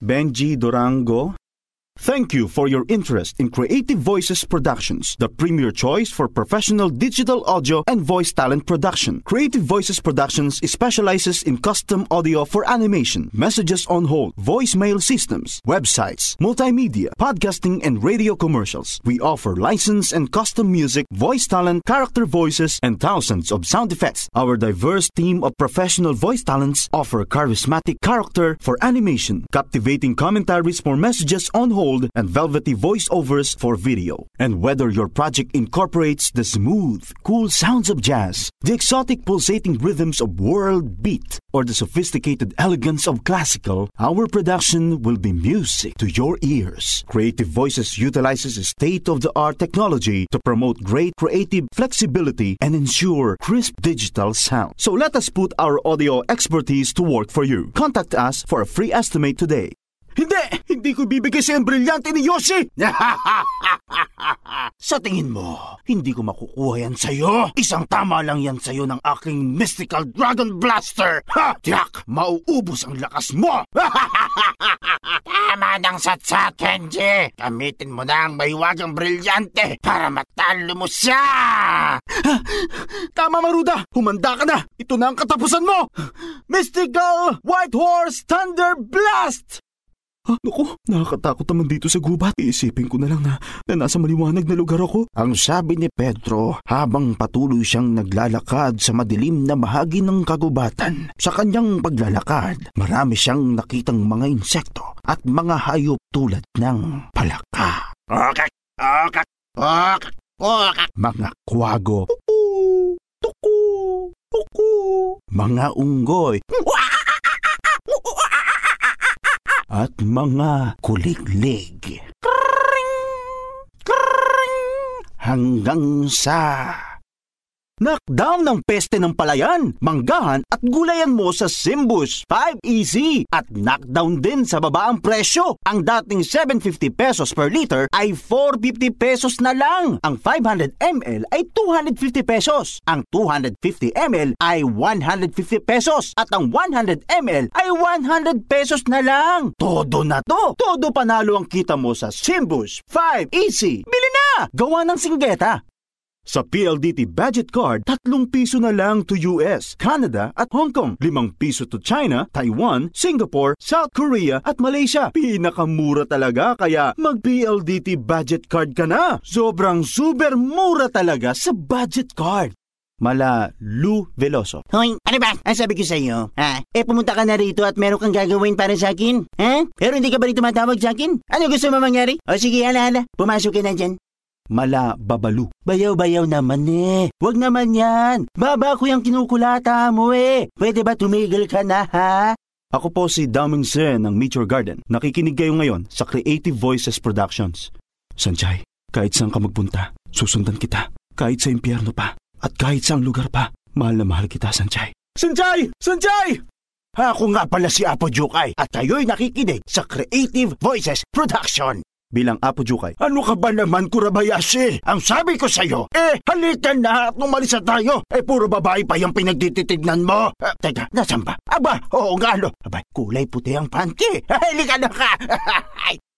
Benji Durango. Thank you for your interest in Creative Voices Productions, the premier choice for professional digital audio and voice talent production. Creative Voices Productions specializes in custom audio for animation, messages on hold, voicemail systems, websites, multimedia, podcasting, and radio commercials. We offer licensed and custom music, voice talent, character voices, and thousands of sound effects. Our diverse team of professional voice talents offer charismatic character for animation, captivating commentaries for messages on hold, and velvety voiceovers for video. And whether your project incorporates the smooth, cool sounds of jazz, the exotic pulsating rhythms of world beat, or the sophisticated elegance of classical, our production will be music to your ears. Creative Voices utilizes state-of-the-art technology to promote great creative flexibility and ensure crisp digital sound. So let us put our audio expertise to work for you. Contact us for a free estimate today. Hindi ko bibigay sa yung brilyante ni Yoshi! Sa tingin mo, hindi ko makukuha yan sa'yo? Isang tama lang yan sa'yo ng aking Mystical Dragon Blaster! Ha! Tiyak, mauubos ang lakas mo! Tama ng satsat, Kenji! Gamitin mo na ang mahiwagang brilyante para matalo mo siya! Tama, Maruda! Humanda ka na! Ito na ang katapusan mo! Mystical White Horse Thunder Blast! Naku, nakakatakot naman dito sa gubat. Iisipin ko na lang na nasa maliwanag na lugar ako. Ang sabi ni Pedro habang patuloy siyang naglalakad sa madilim na bahagi ng kagubatan. Sa kanyang paglalakad, marami siyang nakitang mga insekto at mga hayop tulad ng palaka. Mga kwago. Mga unggoy. At mga kuliglig. Hanggang sa knockdown ng peste ng palayan, manggahan at gulayan mo sa Simbush 5 Easy at knockdown din sa babaang presyo. Ang dating 750 pesos per liter ay 450 pesos na lang. Ang 500 ml ay 250 pesos. Ang 250 ml ay 150 pesos. At ang 100 ml ay 100 pesos na lang. Todo na to. Todo panalo ang kita mo sa Simbush 5 Easy. Bili na! Gawa ng singgeta. Sa PLDT Budget Card, 3 piso na lang to US, Canada at Hong Kong, 5 piso to China, Taiwan, Singapore, South Korea at Malaysia. Pinakamura talaga kaya mag-PLDT Budget Card ka na. Sobrang super mura talaga sa Budget Card. Mala Lu Veloso. Hoy, ano ba? Ang sabi ko sa iyo, pumunta ka na rito at meron kang gagawin para sa akin. Pero hindi ka ba rin tumatawag sa akin? Ano gusto mo mangyari? O sige, hala, pumasok ka na dyan. Mala Babalu. Bayaw-bayaw naman Huwag naman yan. Baba ko yung kinukulata mo Pwede ba tumigil ka na, ha? Ako po si Daming Sen ng Meteor Garden. Nakikinig kayo ngayon sa Creative Voices Productions. Sanjay, kahit saan ka magpunta, susundan kita. Kahit sa impyerno pa, at kahit saang lugar pa, mahal na mahal kita, Sanjay. Sanjay! Sanjay! Ako nga pala si Apo Jukay at kayo'y nakikinig sa Creative Voices Production. Bilang Apo Jukay. Ano ka ba naman, Kurabayashi? Ang sabi ko sa'yo, halika na at umalis na tayo. Puro babae pa yung pinagtitignan mo. Teka, nasan ba? Aba, oo nga, Abay, kulay puti ang panty. Halika na ka.